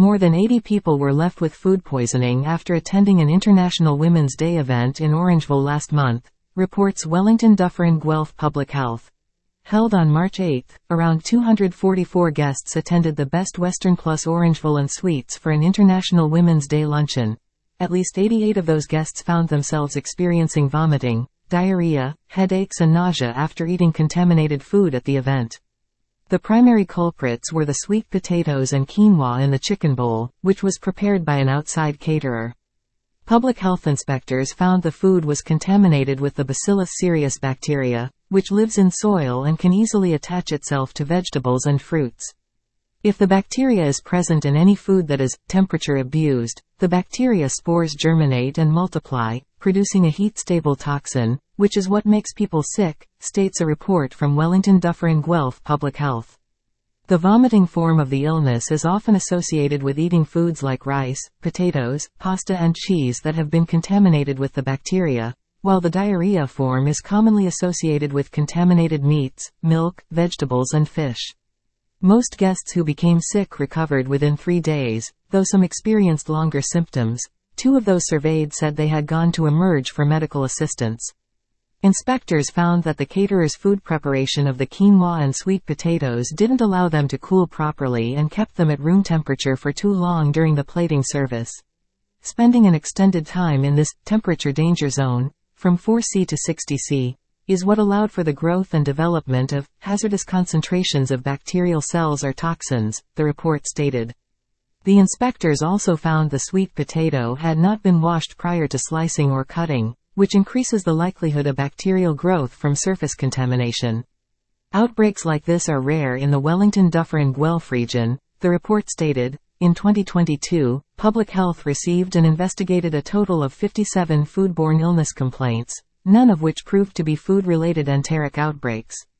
More than 80 people were left with food poisoning after attending an International Women's Day event in Orangeville last month, reports Wellington Dufferin Guelph Public Health. Held on March 8, around 244 guests attended the Best Western Plus Orangeville and Sweets for an International Women's Day luncheon. At least 88 of those guests found themselves experiencing vomiting, diarrhea, headaches and nausea after eating contaminated food at the event. The primary culprits were the sweet potatoes and quinoa in the chicken bowl, which was prepared by an outside caterer. Public health inspectors found the food was contaminated with the Bacillus cereus bacteria, which lives in soil and can easily attach itself to vegetables and fruits. If the bacteria is present in any food that is temperature abused, the bacteria spores germinate and multiply, producing a heat-stable toxin, which is what makes people sick, states a report from Wellington Dufferin Guelph Public Health. The vomiting form of the illness is often associated with eating foods like rice, potatoes, pasta and cheese that have been contaminated with the bacteria, while the diarrhea form is commonly associated with contaminated meats, milk, vegetables and fish. Most guests who became sick recovered within 3 days, though some experienced longer symptoms. 2 of those surveyed said they had gone to Emerge for medical assistance. Inspectors found that the caterer's food preparation of the quinoa and sweet potatoes didn't allow them to cool properly and kept them at room temperature for too long during the plating service. Spending an extended time in this temperature danger zone, from 4°C to 60°C, is what allowed for the growth and development of hazardous concentrations of bacterial cells or toxins, the report stated. The inspectors also found the sweet potato had not been washed prior to slicing or cutting, which increases the likelihood of bacterial growth from surface contamination. Outbreaks like this are rare in the Wellington Dufferin Guelph region, the report stated. In 2022, Public Health received and investigated a total of 57 foodborne illness complaints, none of which proved to be food-related enteric outbreaks.